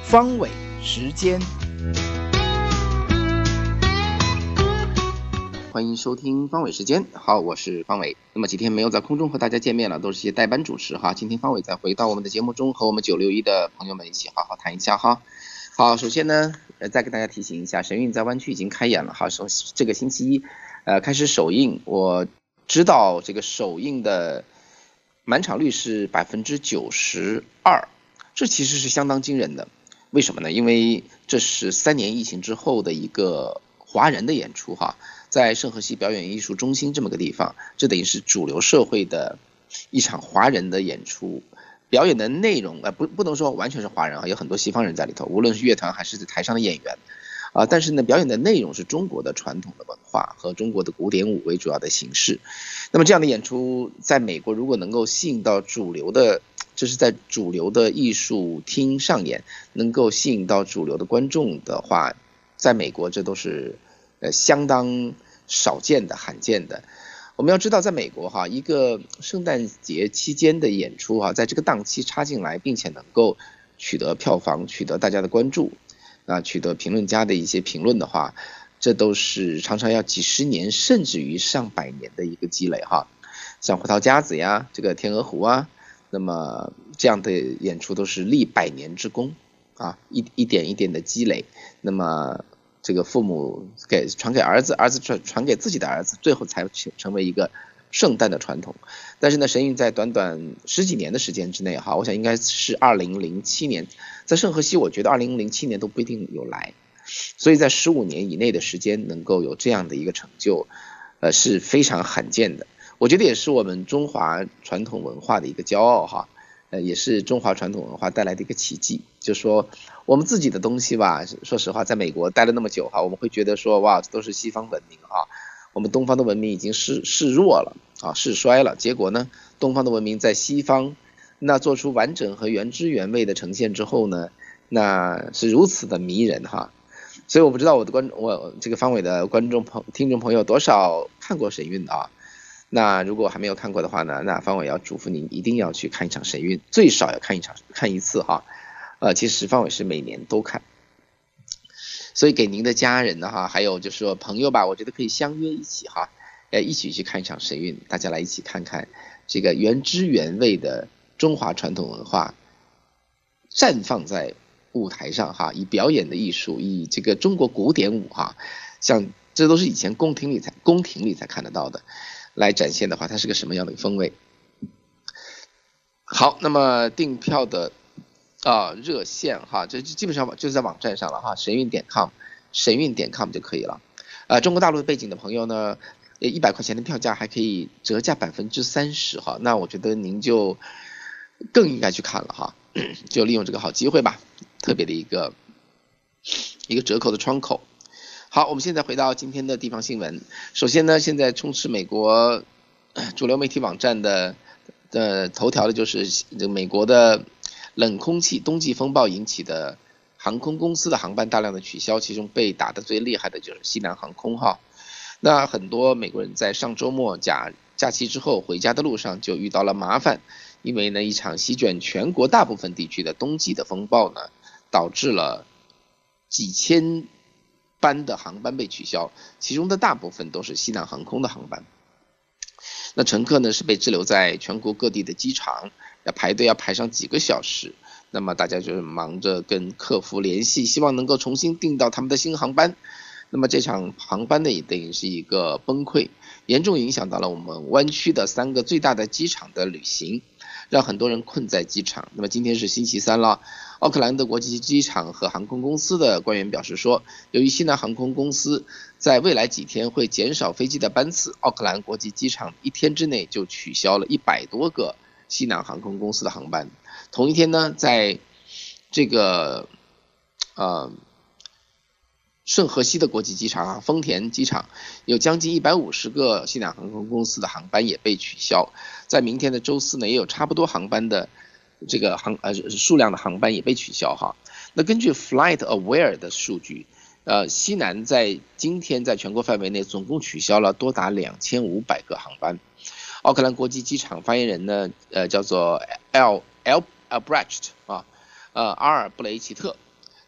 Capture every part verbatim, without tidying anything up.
方伟时间，欢迎收听方伟时间。好，我是方伟。那么几天没有在空中和大家见面了，都是一些代班主持哈。今天方伟再回到我们的节目中，和我们九六一的朋友们一起好好谈一下哈。好，首先呢，呃，再给大家提醒一下，神韵在湾区已经开演了哈。首这个星期一，呃，开始首映。我知道这个首映的满场率是百分之九十二，这其实是相当惊人的。为什么呢？因为这是三年疫情之后的一个华人的演出哈，在圣荷西表演艺术中心这么个地方，这等于是主流社会的一场华人的演出。表演的内容呃不不能说完全是华人啊，有很多西方人在里头，无论是乐团还是台上的演员啊、呃，但是呢，表演的内容是中国的传统的文化和中国的古典舞为主要的形式。那么这样的演出在美国如果能够吸引到主流的，这是在主流的艺术厅上演，能够吸引到主流的观众的话，在美国这都是呃相当少见的、罕见的。我们要知道，在美国哈，一个圣诞节期间的演出哈，在这个档期插进来，并且能够取得票房、取得大家的关注，啊，取得评论家的一些评论的话，这都是常常要几十年甚至于上百年的一个积累哈。像胡桃夹子呀，这个天鹅湖啊，那么这样的演出都是历百年之功啊，一一点一点的积累，那么这个父母给传给儿子，儿子传传给自己的儿子，最后才成为一个圣诞的传统。但是呢，神韵在短短十几年的时间之内哈，我想应该是二零零七年，在圣荷西，我觉得二零零七年都不一定有来，所以在十五年以内的时间能够有这样的一个成就，呃是非常罕见的。我觉得也是我们中华传统文化的一个骄傲哈。呃，也是中华传统文化带来的一个奇迹，就是说我们自己的东西吧，说实话，在美国待了那么久哈，我们会觉得说哇，这都是西方文明哈，我们东方的文明已经示示弱了啊，示衰了。结果呢，东方的文明在西方那做出完整和原汁原味的呈现之后呢，那是如此的迷人哈。所以我不知道我的观我这个方伟的观众朋听众朋友多少看过神韵啊。那如果还没有看过的话呢，那方伟要嘱咐您一定要去看一场神韵，最少要看一场看一次哈。呃，其实方伟是每年都看，所以给您的家人呢哈，还有就是说朋友吧，我觉得可以相约一起哈，呃，一起去看一场神韵，大家来一起看看这个原汁原味的中华传统文化绽放在舞台上哈，以表演的艺术，以这个中国古典舞哈，像这都是以前宫廷里才宫廷里才看得到的。来展现的话，它是个什么样的风味？好，那么订票的啊热线哈，这基本上就是在网站上了哈，神韵点 com， 神韵点 com 就可以了。呃，中国大陆的背景的朋友呢，一百块钱的票价还可以折价百分之三十哈，那我觉得您就更应该去看了哈，就利用这个好机会吧，特别的一个一个折扣的窗口。好，我们现在回到今天的地方新闻。首先呢，现在充斥美国主流媒体网站的的头条的就是美国的冷空气冬季风暴引起的航空公司的航班大量的取消，其中被打得最厉害的就是西南航空哈。那很多美国人在上周末假假期之后回家的路上就遇到了麻烦，因为呢一场席卷全国大部分地区的冬季的风暴呢，导致了几千班的航班被取消，其中的大部分都是西南航空的航班。那乘客呢是被滞留在全国各地的机场，要排队要排上几个小时。那么大家就是忙着跟客服联系，希望能够重新订到他们的新航班。那么这场航班呢也等于是一个崩溃，严重影响到了我们湾区的三个最大的机场的旅行，让很多人困在机场。那么今天是星期三了，奥克兰的国际机场和航空公司的官员表示说，由于西南航空公司在未来几天会减少飞机的班次，奥克兰国际机场一天之内就取消了一百多个西南航空公司的航班。同一天呢，在这个呃圣荷西的国际机场啊，丰田机场有将近一百五十个西南航空公司的航班也被取消。在明天的周四呢，也有差不多航班的这个航呃数量的航班也被取消哈。那根据 Flight Aware 的数据，呃，西南在今天在全国范围内总共取消了多达两千五百个航班。奥克兰国际机场发言人呢，呃，叫做 L L Albrecht 啊，呃，阿尔布雷奇特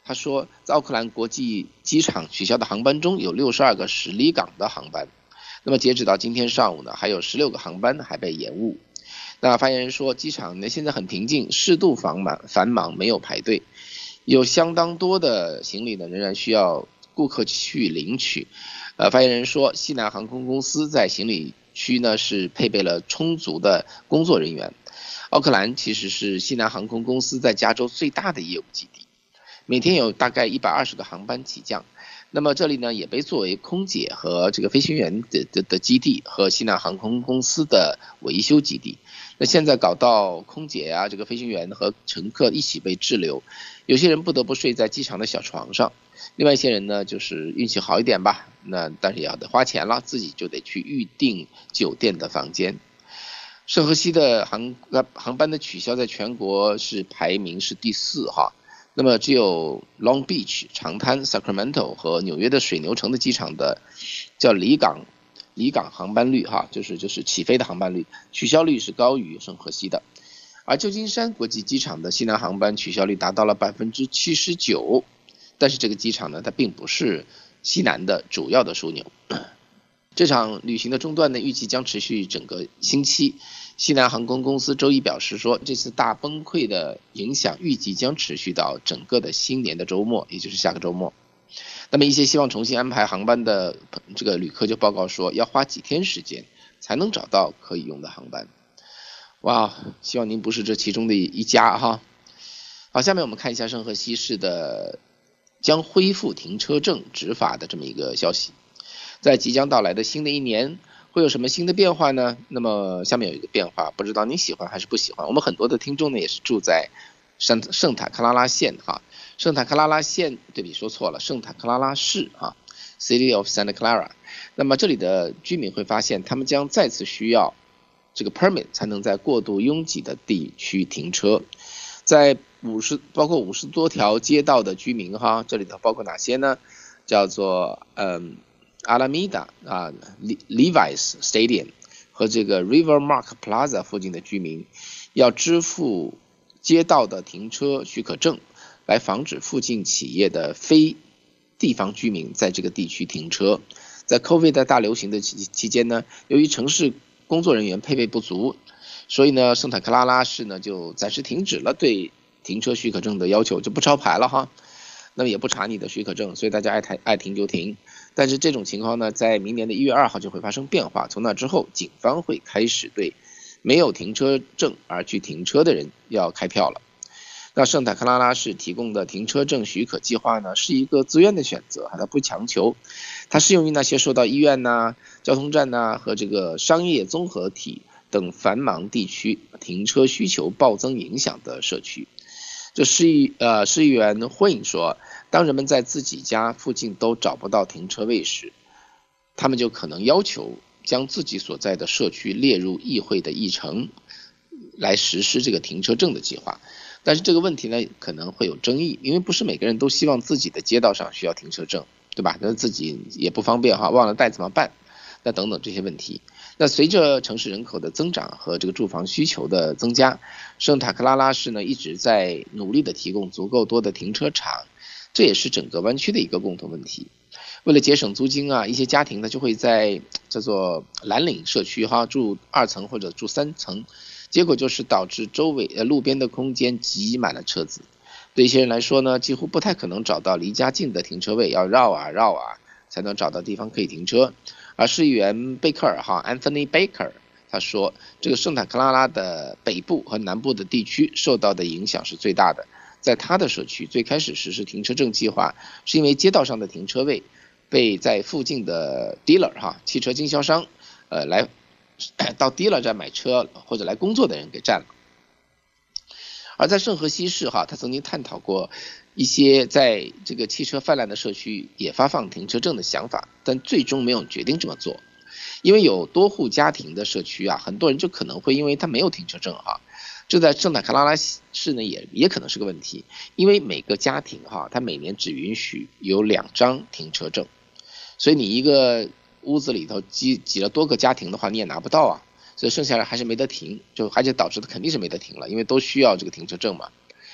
他说，在奥克兰国际机场取消的航班中有六十二个驶离港的航班。那么截止到今天上午呢，还有十六个航班还被延误。那发言人说，机场呢现在很平静，适度繁忙，繁忙没有排队，有相当多的行李呢仍然需要顾客去领取。呃，发言人说，西南航空公司在行李区呢是配备了充足的工作人员。奥克兰其实是西南航空公司在加州最大的业务基地，每天有大概一百二十个航班起降。那么这里呢也被作为空姐和这个飞行员的的的基地和西南航空公司的维修基地。那现在搞到空姐啊，这个飞行员和乘客一起被滞留，有些人不得不睡在机场的小床上，另外一些人呢就是运气好一点吧，那但是也要得花钱了，自己就得去预订酒店的房间。圣荷西的航航班的取消在全国是排名是第四哈。那么只有 Long Beach 长滩 Sacramento 和纽约的水牛城的机场的叫离港离港航班率哈，就是就是起飞的航班率取消率是高于圣荷西的。而旧金山国际机场的西南航班取消率达到了 百分之七十九， 但是这个机场呢它并不是西南的主要的枢纽。这场旅行的中断呢预计将持续整个星期。西南航空公司周一表示说，这次大崩溃的影响预计将持续到整个的新年的周末，也就是下个周末。那么一些希望重新安排航班的这个旅客就报告说，要花几天时间才能找到可以用的航班。哇，希望您不是这其中的一家哈。好，下面我们看一下圣荷西市的将恢复停车证执法的这么一个消息。在即将到来的新的一年会有什么新的变化呢？那么下面有一个变化，不知道你喜欢还是不喜欢。我们很多的听众呢也是住在圣圣塔克拉拉县哈，圣塔克拉拉县，对不起说错了，圣塔克拉拉市哈 ，City of Santa Clara。那么这里的居民会发现，他们将再次需要这个 permit 才能在过度拥挤的地区停车。在五十包括五十多条街道的居民哈，这里头包括哪些呢？叫做嗯。Alameda 啊 ，Levi's Stadium 和这个 Rivermark Plaza 附近的居民要支付街道的停车许可证，来防止附近企业的非地方居民在这个地区停车。在 COVID 的大流行的期期间呢，由于城市工作人员配备不足，所以呢，圣塔克拉拉市呢就暂时停止了对停车许可证的要求，就不抄牌了哈。那么也不查你的许可证，所以大家爱停爱停就停。但是这种情况呢，在明年的一月二号就会发生变化。从那之后，警方会开始对没有停车证而去停车的人要开票了。那圣塔克拉拉市提供的停车证许可计划呢，是一个自愿的选择，它不强求，它适用于那些受到医院呐、啊、交通站呐、啊、和这个商业综合体等繁忙地区停车需求暴增影响的社区。这市议呃市议员霍因说，当人们在自己家附近都找不到停车位时，他们就可能要求将自己所在的社区列入议会的议程，来实施这个停车证的计划。但是这个问题呢可能会有争议，因为不是每个人都希望自己的街道上需要停车证，对吧？那自己也不方便哈，忘了带怎么办？那等等这些问题。那随着城市人口的增长和这个住房需求的增加，圣塔克拉拉市呢一直在努力的提供足够多的停车场，这也是整个湾区的一个共同问题。为了节省租金啊，一些家庭呢就会在叫做蓝领社区哈住二层或者住三层，结果就是导致周围呃路边的空间挤满了车子。对一些人来说呢，几乎不太可能找到离家近的停车位，要绕啊绕啊才能找到地方可以停车。而市议员贝克尔哈 Anthony Baker 他说，这个圣塔克拉拉的北部和南部的地区受到的影响是最大的。在他的社区最开始实施停车证计划，是因为街道上的停车位被在附近的 dealer 哈汽车经销商呃来到 dealer 站买车或者来工作的人给占了。而在圣荷西市哈，他曾经探讨过一些在这个汽车泛滥的社区也发放停车证的想法，但最终没有决定这么做。因为有多户家庭的社区啊，很多人就可能会因为他没有停车证哈，这在圣塔克拉拉市呢也也可能是个问题，因为每个家庭哈，他每年只允许有两张停车证，所以你一个屋子里头挤挤了多个家庭的话，你也拿不到啊，所以剩下来还是没得停，就而且导致的肯定是没得停了，因为都需要这个停车证嘛。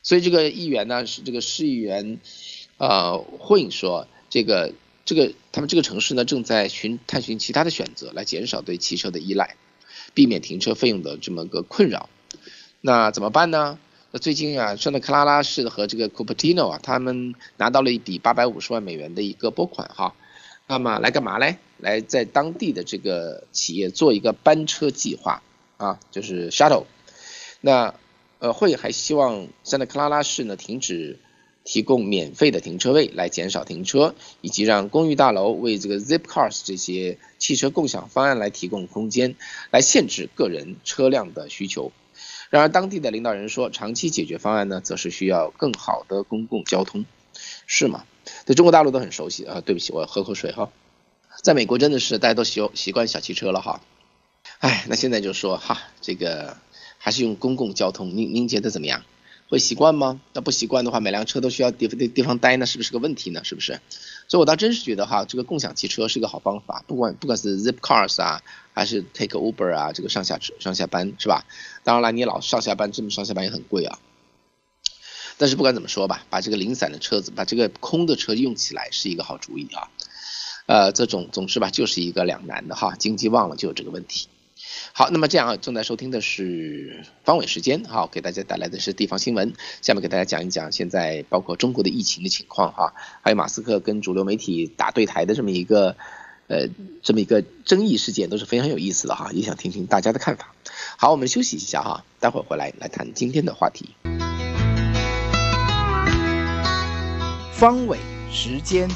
所以这个议员呢，是这个市议员呃会说，这个这个他们这个城市呢正在寻探寻其他的选择，来减少对汽车的依赖，避免停车费用的这么个困扰。那怎么办呢？那最近啊，圣特克拉拉市和这个 Cupertino 啊，他们拿到了一笔八百五十万美元的一个拨款哈。那么来干嘛嘞？来在当地的这个企业做一个班车计划啊，就是 shuttle。那呃会还希望圣特克拉拉市呢停止提供免费的停车位，来减少停车，以及让公寓大楼为这个 Zipcars 这些汽车共享方案来提供空间，来限制个人车辆的需求。然而当地的领导人说，长期解决方案呢，则是需要更好的公共交通，是吗？对中国大陆都很熟悉啊，对不起，我喝口水哈。在美国真的是大家都习习惯小汽车了哈。哎，那现在就说哈，这个还是用公共交通，您您觉得怎么样？会习惯吗？那不习惯的话，每辆车都需要地地地方待，那是不是个问题呢？是不是？所以我倒真是觉得哈，这个共享汽车是个好方法，不管不管是 Zipcars 啊，还是 Take Uber 啊，这个上下上下班是吧？当然了，你老上下班，这么上下班也很贵啊。但是不管怎么说吧，把这个零散的车子，把这个空的车用起来是一个好主意啊。呃，这种总之吧，就是一个两难的哈，经济旺了就有这个问题。好，那么这样啊，正在收听的是方伟时间，好，给大家带来的是地方新闻。下面给大家讲一讲现在包括中国的疫情的情况哈，还有马斯克跟主流媒体打对台的这么一个呃这么一个争议事件，都是非常有意思的哈，也想听听大家的看法。好，我们休息一下哈，待会儿回来来谈今天的话题。 方伟时间。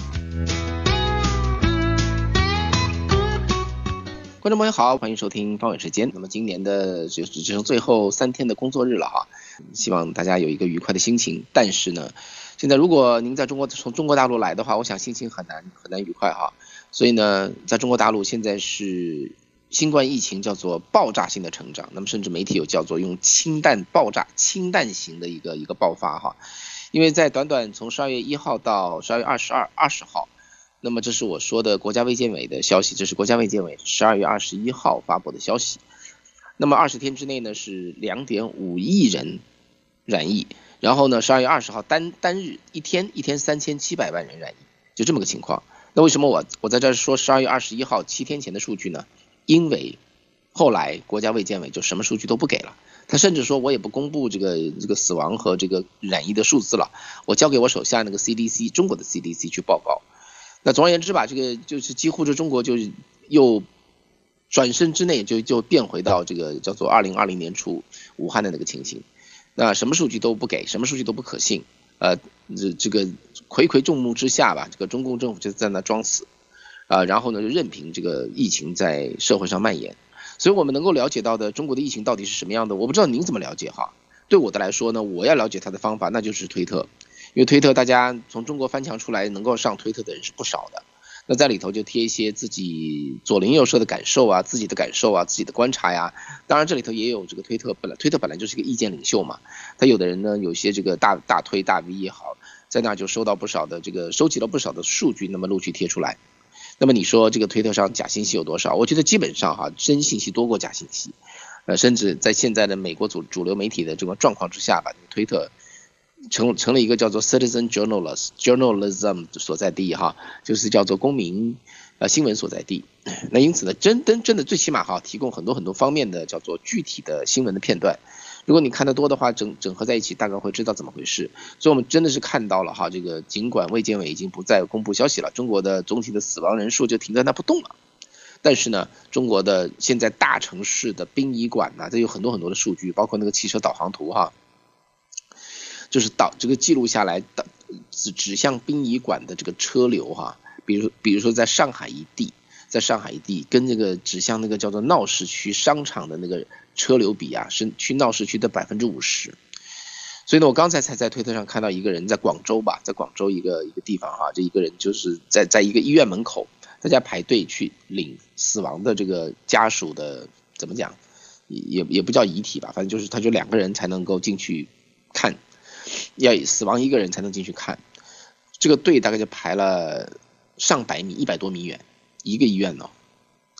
观众朋友好，欢迎收听方伟时间。那么今年的就只剩最后三天的工作日了哈，希望大家有一个愉快的心情。但是呢，现在如果您在中国从中国大陆来的话，我想心情很难很难愉快哈。所以呢，在中国大陆现在是新冠疫情叫做爆炸性的成长，那么甚至媒体有叫做用氢弹爆炸氢弹型的一个一个爆发哈。因为在短短从十二月一号到十二月二十二二十号。那么这是我说的国家卫健委的消息，这是国家卫健委十二月二十一号发布的消息。那么二十天之内呢是 两点五亿人染疫，然后呢十二月二十号单单日一天一天三千七百万人染疫，就这么个情况。那为什么我我在这说十二月二十一号七天前的数据呢？因为后来国家卫健委就什么数据都不给了，他甚至说我也不公布这个这个死亡和这个染疫的数字了，我交给我手下那个 C D C 中国的 C D C 去报告。那总而言之吧，这个就是几乎这中国就又转身之内就就变回到这个叫做二零二零年初武汉的那个情形。那什么数据都不给，什么数据都不可信，呃，这这个睽睽众目之下吧，这个中共政府就在那装死，啊、呃，然后呢就任凭这个疫情在社会上蔓延。所以我们能够了解到的中国的疫情到底是什么样的，我不知道您怎么了解哈。对我的来说呢，我要了解它的方法那就是推特。因为推特大家从中国翻墙出来能够上推特的人是不少的，那在里头就贴一些自己左邻右舍的感受啊，自己的感受啊，自己的观察呀。当然这里头也有这个推特，本来推特本来就是一个意见领袖嘛，他有的人呢有些这个大大推大 V 也好，在那就收到不少的这个收集了不少的数据，那么陆续贴出来。那么你说这个推特上假信息有多少？我觉得基本上哈真信息多过假信息，呃，甚至在现在的美国主主流媒体的这个状况之下吧，推特成成了一个叫做 citizen journalist journalism 所在地哈，就是叫做公民呃新闻所在地。那因此呢，真真真的最起码哈提供很多很多方面的叫做具体的新闻的片段。如果你看得多的话，整整合在一起，大概会知道怎么回事。所以我们真的是看到了哈，这个尽管卫健委已经不再公布消息了，中国的总体的死亡人数就停在那不动了。但是呢，中国的现在大城市的殡仪馆呢，这有很多很多的数据，包括那个汽车导航图哈。就是导这个记录下来的指指向殡仪馆的这个车流哈，比如比如说在上海一地，在上海一地跟这个指向那个叫做闹市区商场的那个车流比啊，是去闹市区的百分之五十。所以呢，我刚才才在推特上看到一个人在广州吧，在广州一个一个地方哈，这一个人就是在在一个医院门口，大家排队去领死亡的这个家属的怎么讲，也也不叫遗体吧，反正就是他就两个人才能够进去看。要死亡一个人才能进去看，这个队大概就排了上百米，一百多米远，一个医院呢。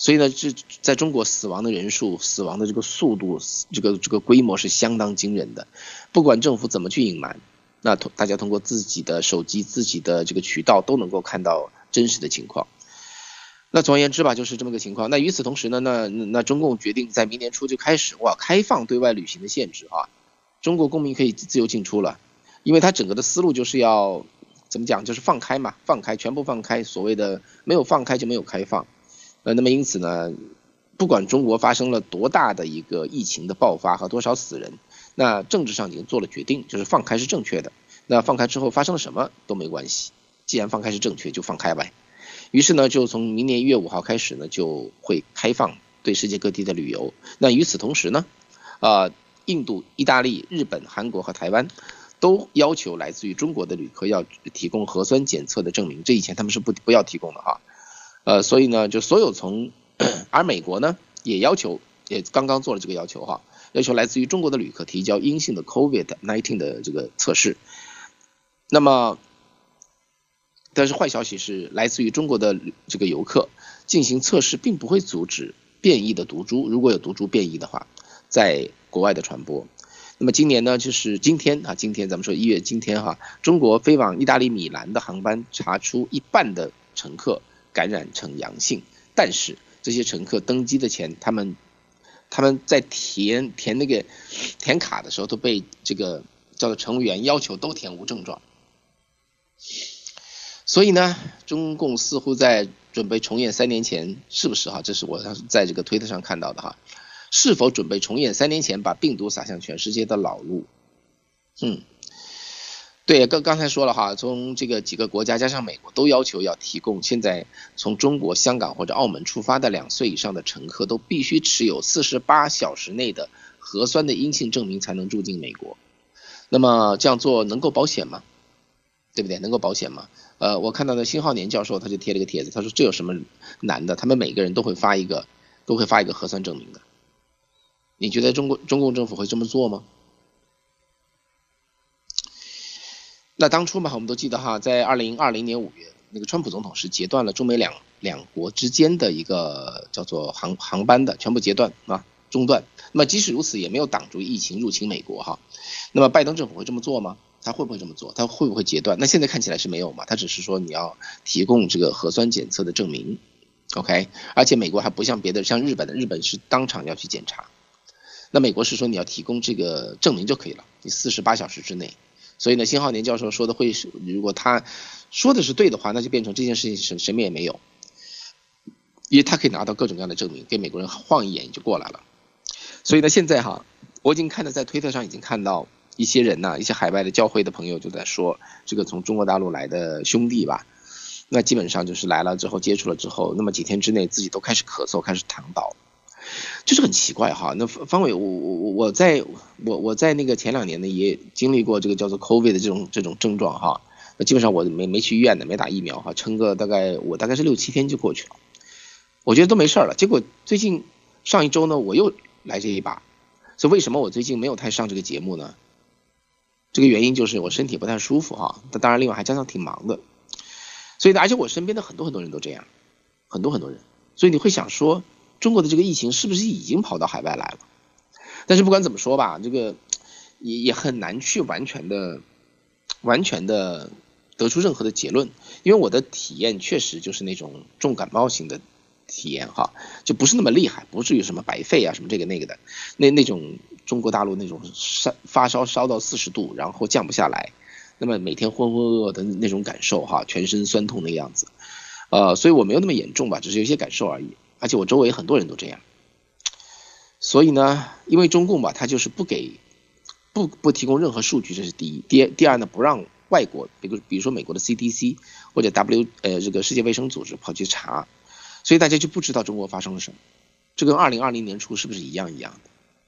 所以呢，这在中国死亡的人数、死亡的这个速度、这个这个规模是相当惊人的。不管政府怎么去隐瞒，那大家通过自己的手机、自己的这个渠道都能够看到真实的情况。那总而言之吧，就是这么个情况。那与此同时呢，那那中共决定在明年初就开始哇开放对外旅行的限制啊，中国公民可以自由进出了，因为它整个的思路就是要怎么讲，就是放开嘛，放开全部放开，所谓的没有放开就没有开放。呃，那么因此呢，不管中国发生了多大的一个疫情的爆发和多少死人，那政治上已经做了决定，就是放开是正确的。那放开之后发生了什么都没关系，既然放开是正确，就放开呗。于是呢，就从明年一月五号开始呢，就会开放对世界各地的旅游。那与此同时呢，呃，印度、意大利、日本、韩国和台湾都要求来自于中国的旅客要提供核酸检测的证明，这以前他们是不不要提供的哈。呃，所以呢，就所有从，而美国呢也要求，也刚刚做了这个要求哈，要求来自于中国的旅客提交阴性的 COVID 十九 的这个测试。那么，但是坏消息是，来自于中国的这个游客进行测试，并不会阻止变异的毒株，如果有毒株变异的话，在国外的传播。那么今年呢，就是今天啊，今天咱们说一月今天哈，中国飞往意大利米兰的航班查出一半的乘客感染成阳性，但是这些乘客登机的前，他们他们在填填那个填卡的时候，都被这个叫做乘务员要求都填无症状。所以呢，中共似乎在准备重演三年前，是不是哈？这是我在这个推特上看到的哈，是否准备重演三年前把病毒撒向全世界的老路？嗯。对，刚刚才说了哈，从这个几个国家加上美国都要求要提供，现在从中国、香港或者澳门出发的两岁以上的乘客都必须持有四十八小时内的核酸的阴性证明才能入境美国。那么这样做能够保险吗？对不对？能够保险吗？呃，我看到的辛浩年教授他就贴了个帖子，他说这有什么难的？他们每个人都会发一个，都会发一个核酸证明的。你觉得中国中共政府会这么做吗？那当初嘛，我们都记得哈，在二零二零年五月，那个川普总统是截断了中美两两国之间的一个叫做航航班的全部截断啊，中断。那么即使如此，也没有挡住疫情入侵美国哈。那么拜登政府会这么做吗？他会不会这么做？他会不会截断？那现在看起来是没有嘛，他只是说你要提供这个核酸检测的证明 ，OK？ 而且美国还不像别的，像日本的，日本是当场要去检查，那美国是说你要提供这个证明就可以了，你四十八小时之内。所以呢，辛浩年教授说的会是，如果他说的是对的话，那就变成这件事情什什么也没有，因为他可以拿到各种各样的证明，给美国人晃一眼就过来了。所以呢，现在哈，我已经看到在推特上已经看到一些人呐、啊，一些海外的教会的朋友就在说，这个从中国大陆来的兄弟吧，那基本上就是来了之后接触了之后，那么几天之内自己都开始咳嗽，开始躺倒。就是很奇怪哈，那方伟，我我我在我我在那个前两年呢也经历过这个叫做 COVID 的这种这种症状哈，那基本上我没没去医院的，没打疫苗哈，撑个大概我大概是六七天就过去了，我觉得都没事了。结果最近上一周呢我又来这一把，所以为什么我最近没有太上这个节目呢？这个原因就是我身体不太舒服哈，当然另外还加上挺忙的，所以呢，而且我身边的很多很多人都这样，很多很多人，所以你会想说，中国的这个疫情是不是已经跑到海外来了？但是不管怎么说吧，这个也也很难去完全的、完全的得出任何的结论，因为我的体验确实就是那种重感冒型的体验哈，就不是那么厉害，不至于什么白肺啊什么这个那个的，那那种中国大陆那种烧发烧烧到四十度，然后降不下来，那么每天浑浑噩噩的那种感受哈，全身酸痛的样子，呃，所以我没有那么严重吧，只是有些感受而已。而且我周围很多人都这样，所以呢，因为中共吧，他就是不给不不提供任何数据，这是第一。第第二呢，不让外国，比如比如说美国的 C D C 或者 W 呃这个世界卫生组织跑去查，所以大家就不知道中国发生了什么。这跟二零二零年初是不是一样一样的？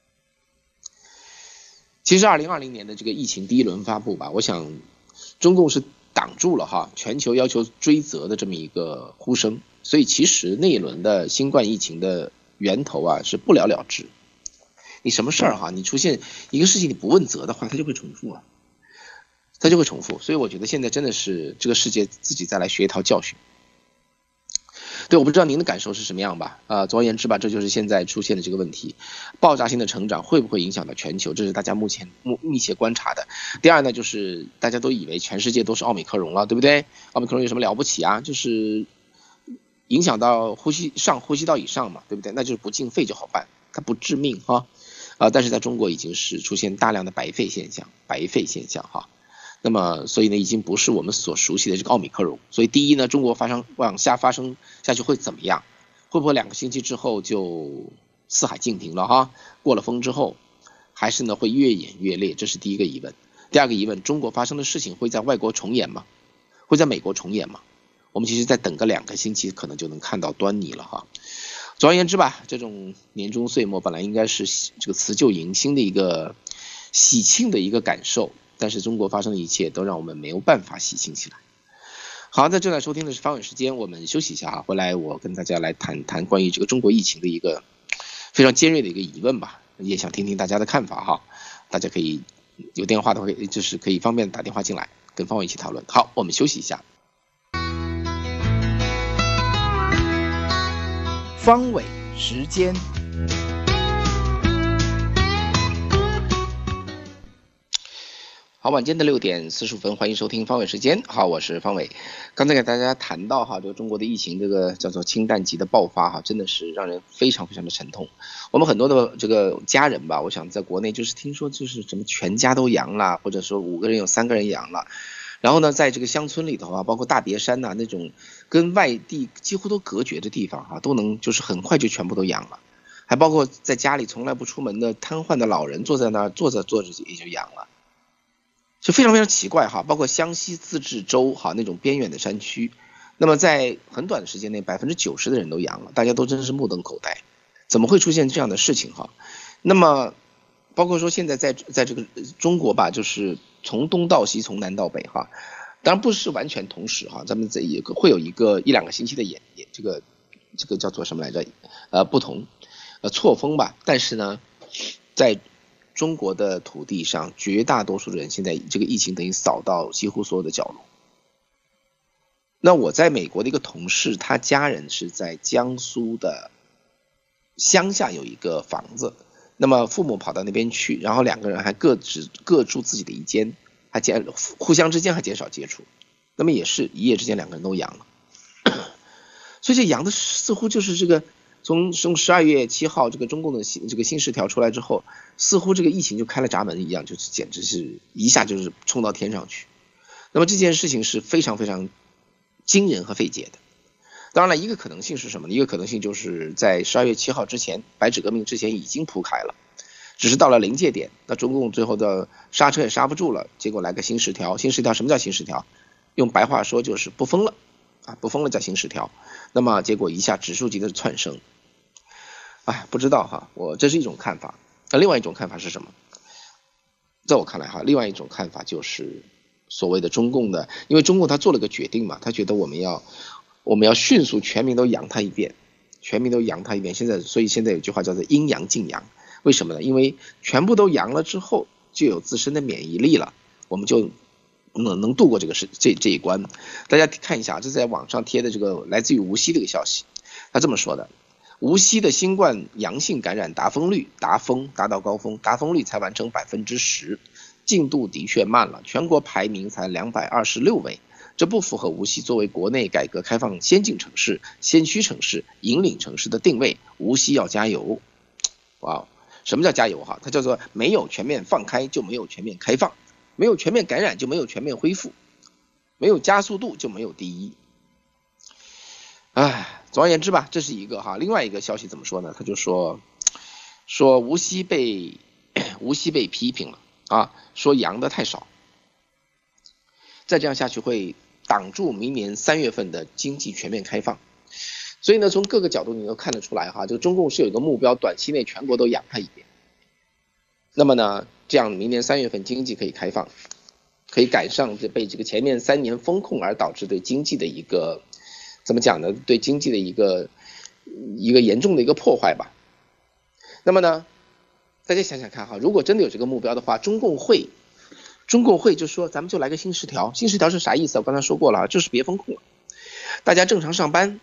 其实二零二零年的这个疫情第一轮发布吧，我想中共是挡住了哈全球要求追责的这么一个呼声。所以其实那一轮的新冠疫情的源头啊是不了了之，你什么事儿哈，你出现一个事情你不问责的话，它就会重复啊，它就会重复。所以我觉得现在真的是这个世界自己再来学一套教训。 对，我不知道您的感受是什么样吧？呃，总而言之吧，这就是现在出现的这个问题，爆炸性的成长会不会影响到全球？这是大家目前目密切观察的。第二呢，就是大家都以为全世界都是奥密克戎了，对不对？奥密克戎有什么了不起啊？就是影响到呼吸上呼吸道以上嘛，对不对？那就是不进肺就好办，它不致命哈。啊、呃，但是在中国已经是出现大量的白肺现象，白肺现象哈。那么，所以呢，已经不是我们所熟悉的这个奥密克戎。所以，第一呢，中国发生往下发生下去会怎么样？会不会两个星期之后就四海静平了哈？过了风之后，还是呢会越演越烈？这是第一个疑问。第二个疑问，中国发生的事情会在外国重演吗？会在美国重演吗？我们其实再等个两个星期，可能就能看到端倪了哈。总而言之吧，这种年终岁末本来应该是这个辞旧迎新的一个喜庆的一个感受。但是中国发生的一切都让我们没有办法喜庆起来。好，那正在收听的是方伟时间，我们休息一下啊，回来我跟大家来谈谈关于这个中国疫情的一个非常尖锐的一个疑问吧，也想听听大家的看法哈。大家可以有电话的话，就是可以方便打电话进来跟方伟一起讨论。好，我们休息一下。 方伟时间。 好，晚间的六点四十五分，欢迎收听方伟时间。好，我是方伟。刚才给大家谈到哈，这个中国的疫情这个叫做氢弹级的爆发哈，真的是让人非常非常的沉痛。我们很多的这个家人吧，我想在国内就是听说就是什么全家都阳了，或者说五个人有三个人阳了。然后呢，在这个乡村里头啊，包括大别山呐、啊、那种跟外地几乎都隔绝的地方哈、啊，都能就是很快就全部都阳了。还包括在家里从来不出门的瘫痪的老人，坐在那儿坐着坐着也就阳了。就非常非常奇怪哈，包括湘西自治州哈那种边远的山区，那么在很短的时间内，百分之九十的人都阳了，大家都真是目瞪口呆，怎么会出现这样的事情哈？那么包括说现在在在这个中国吧，就是从东到西，从南到北哈，当然不是完全同时哈，咱们这也会有一个一两个星期的演演这个这个叫做什么来着？呃，不同呃错峰吧，但是呢，在中国的土地上，绝大多数人现在这个疫情等于扫到几乎所有的角落。那我在美国的一个同事，他家人是在江苏的乡下有一个房子，那么父母跑到那边去，然后两个人还各只各住自己的一间，还减互相之间还减少接触，那么也是一夜之间两个人都阳了。所以这阳的似乎就是这个。从从十二月七号这个中共的新这个新十条出来之后，似乎这个疫情就开了闸门一样，就是简直是一下就是冲到天上去。那么这件事情是非常非常惊人和费解的。当然了，一个可能性是什么呢？一个可能性就是在十二月七号之前，白纸革命之前已经铺开了，只是到了临界点，那中共最后的刹车也刹不住了，结果来个新十条。新十条什么叫新十条？用白话说就是不封了啊，不封了叫新十条。那么结果一下指数级的窜升。哎，不知道哈，我这是一种看法。那另外一种看法是什么？在我看来哈，另外一种看法就是所谓的中共的，因为中共他做了个决定嘛，他觉得我们要我们要迅速全民都阳他一遍，全民都阳他一遍。现在所以现在有句话叫做阴阳尽阳，为什么呢？因为全部都阳了之后，就有自身的免疫力了，我们就能能度过这个事这这一关。大家看一下，这是在网上贴的这个来自于无锡的一个消息，他这么说的。无锡的新冠阳性感染达峰率达峰达到高峰，达峰率才完成百分之十，进度的确慢了，全国排名才两百二十六位，这不符合无锡作为国内改革开放先进城市、先驱城市、引领城市的定位。无锡要加油！哇，什么叫加油哈？它叫做没有全面放开就没有全面开放，没有全面感染就没有全面恢复，没有加速度就没有第一。哎。总而言之吧，这是一个哈。另外一个消息怎么说呢？他就说说无锡被无锡被批评了啊，说阳的太少，再这样下去会挡住明年三月份的经济全面开放。所以呢，从各个角度你都看得出来哈，这个中共是有一个目标，短期内全国都阳它一遍。那么呢，这样明年三月份经济可以开放，可以赶上这被这个前面三年风控而导致对经济的一个。怎么讲呢？对经济的一个一个严重的一个破坏吧。那么呢，大家想想看哈，如果真的有这个目标的话，中共会，中共会就说咱们就来个新十条，新十条是啥意思？我刚才说过了，就是别风控了，大家正常上班，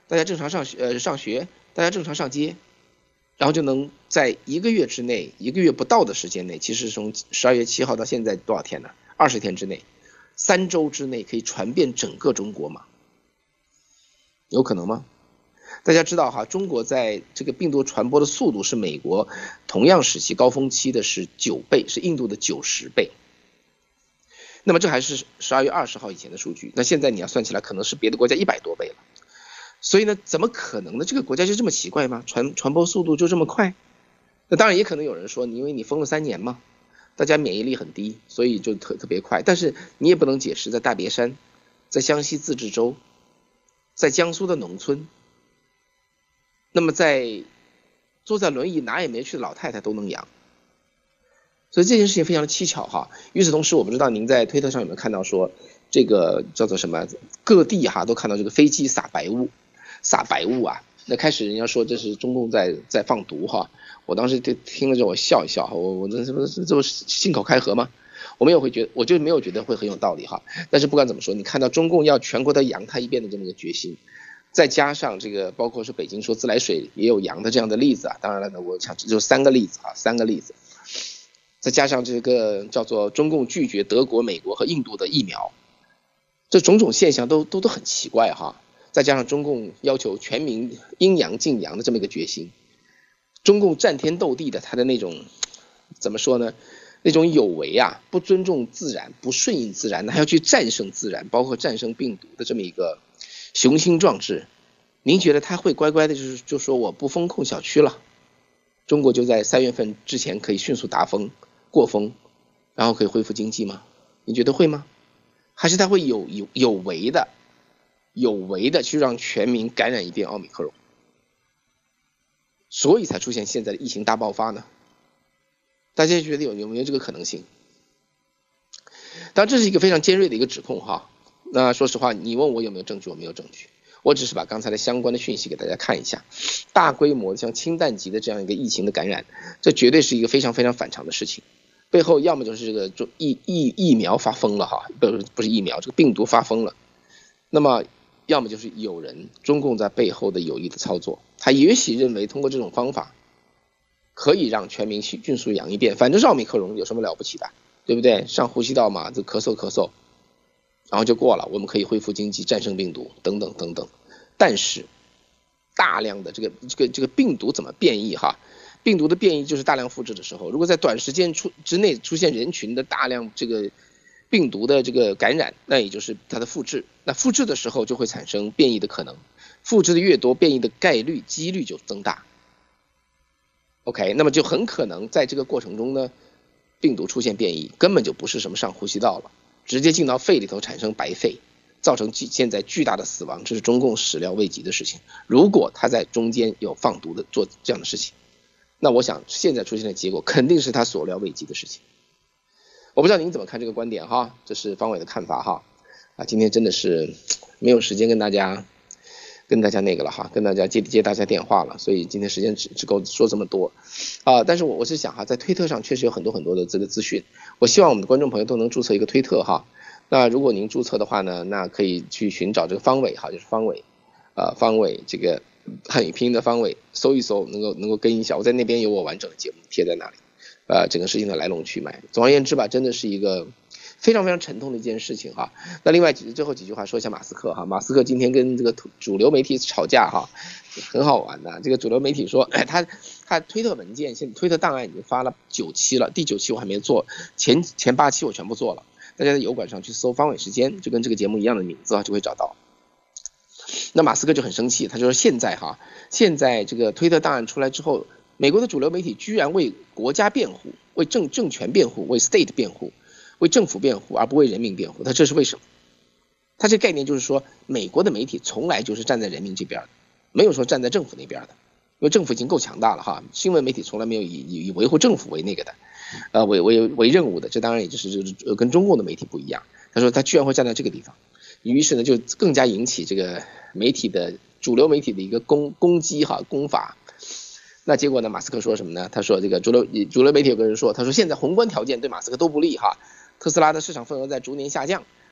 大家正常上学呃上学，大家正常上街，然后就能在一个月之内，一个月不到的时间内，其实从十二月七号到现在多少天呢？二十天之内，三周之内可以传遍整个中国吗？有可能吗？大家知道哈，中国在这个病毒传播的速度是美国同样时期高峰期的是九倍，是印度的九十倍。那么这还是十二月二十号以前的数据，那现在你要算起来，可能是别的国家一百多倍了。所以呢，怎么可能呢？这个国家就这么奇怪吗？传传播速度就这么快？那当然也可能有人说，因为你封了三年嘛，大家免疫力很低，所以就特特别快。但是你也不能解释，在大别山，在湘西自治州，在江苏的农村，那么在坐在轮椅哪也没去的老太太都能阳。所以这件事情非常的蹊跷哈。与此同时，我不知道您在推特上有没有看到说，这个叫做什么，各地哈都看到这个飞机撒白雾，撒白雾啊。那开始人家说这是中共在在放毒哈，我当时就听了之后我笑一笑，我我这这不是这不是信口开河吗？我没有会觉得，我就没有觉得会很有道理哈。但是不管怎么说，你看到中共要全国都扬他一遍的这么一个决心，再加上这个包括是北京说自来水也有扬的这样的例子啊，当然了呢，我想这就三个例子啊，三个例子。再加上这个叫做中共拒绝德国、美国和印度的疫苗，这种种现象都都都很奇怪哈。再加上中共要求全民阴阳禁阳的这么一个决心，中共战天斗地的他的那种怎么说呢？那种有为啊，不尊重自然，不顺应自然，还要去战胜自然，包括战胜病毒的这么一个雄心壮志，您觉得他会乖乖的就是就说我不封控小区了，中国就在三月份之前可以迅速达峰过峰，然后可以恢复经济吗？你觉得会吗？还是他会有有有为的有为的去让全民感染一遍奥密克戎，所以才出现现在的疫情大爆发呢？大家觉得有有没有这个可能性？当然这是一个非常尖锐的一个指控哈。那说实话，你问我有没有证据，我没有证据，我只是把刚才的相关的讯息给大家看一下。大规模像氢弹级的这样一个疫情的感染，这绝对是一个非常非常反常的事情。背后要么就是这个疫疫疫苗发疯了哈，不是不是疫苗，这个病毒发疯了。那么要么就是有人中共在背后的有意的操作，他也许认为通过这种方法可以让全民迅速阳一遍，反正是奥密克戎有什么了不起的，对不对？上呼吸道嘛，就咳嗽咳嗽，然后就过了，我们可以恢复经济，战胜病毒等等等等。但是大量的这个这个这个病毒怎么变异哈？病毒的变异就是大量复制的时候，如果在短时间出之内出现人群的大量这个病毒的这个感染，那也就是它的复制。那复制的时候就会产生变异的可能，复制的越多，变异的概率几率就增大。OK， 那么就很可能在这个过程中呢，病毒出现变异，根本就不是什么上呼吸道了，直接进到肺里头产生白肺，造成现在巨大的死亡，这是中共始料未及的事情。如果他在中间有放毒的做这样的事情，那我想现在出现的结果肯定是他所料未及的事情。我不知道您怎么看这个观点哈，这是方伟的看法哈。啊，今天真的是没有时间跟大家跟大家那个了哈，跟大家接接大家电话了，所以今天时间只只够说这么多啊。但是我我是想哈，在推特上确实有很多很多的这个资讯，我希望我们的观众朋友都能注册一个推特哈。那如果您注册的话呢，那可以去寻找这个方伟哈，就是方伟，呃，方伟这个汉语拼音的方伟，搜一搜，能够能够跟一下，我在那边有我完整的节目贴在那里，呃，整个事情的来龙去脉。总而言之吧，真的是一个非常非常沉痛的一件事情哈。那另外几最后几句话说一下马斯克哈，马斯克今天跟这个主流媒体吵架哈，很好玩的。这个主流媒体说，哎、他他推特文件，现在推特档案已经发了九期了，第九期我还没做，前前八期我全部做了。大家在油管上去搜方伟时间，就跟这个节目一样的名字啊，就会找到。那马斯克就很生气，他就说现在哈，现在这个推特档案出来之后，美国的主流媒体居然为国家辩护，为政政权辩护，为 state 辩护，为政府辩护，而不为人民辩护。他这是为什么？他这概念就是说，美国的媒体从来就是站在人民这边的，没有说站在政府那边的，因为政府已经够强大了哈。新闻媒体从来没有以以以维护政府为那个的，呃为为为任务的。这当然也就是就是跟中共的媒体不一样。他说他居然会站在这个地方，于是呢就更加引起这个媒体的主流媒体的一个攻攻击哈攻伐。那结果呢？马斯克说什么呢？他说这个主流主流媒体有个人说，他说现在宏观条件对马斯克都不利哈，特斯拉的市场份额在逐年下降，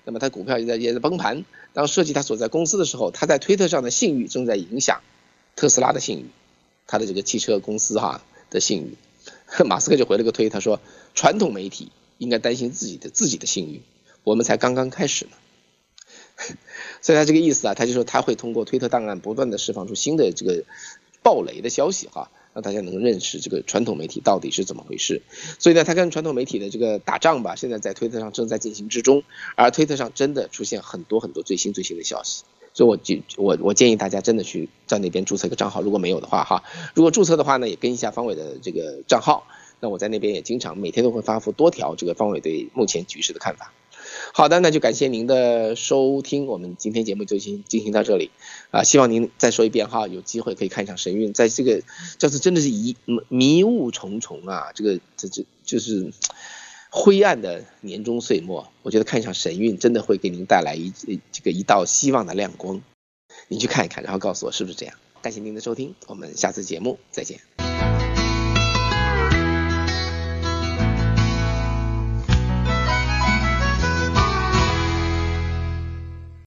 那么它股票也在也在崩盘。当涉及他所在公司的时候，他在推特上的信誉正在影响特斯拉的信誉，他的这个汽车公司哈的信誉。马斯克就回了个推，他说传统媒体应该担心自己的自己的信誉，我们才刚刚开始呢。所以他这个意思啊，他就说他会通过推特档案不断的释放出新的这个爆雷的消息哈，让大家能认识这个传统媒体到底是怎么回事。所以呢，他跟传统媒体的这个打仗吧，现在在推特上正在进行之中，而推特上真的出现很多很多最新最新的消息。所以我我我建议大家真的去在那边注册一个账号，如果没有的话哈，如果注册的话呢，也跟一下方伟的这个账号。那我在那边也经常每天都会发布多条这个方伟对目前局势的看法。好的，那就感谢您的收听，我们今天节目就进进行到这里啊，希望您再说一遍哈，有机会可以看一场神韵，在这个这次真的是迷迷雾重重啊，这个这这就是灰暗的年终岁末，我觉得看一场神韵真的会给您带来一这个一道希望的亮光，您去看一看，然后告诉我是不是这样。感谢您的收听，我们下次节目再见。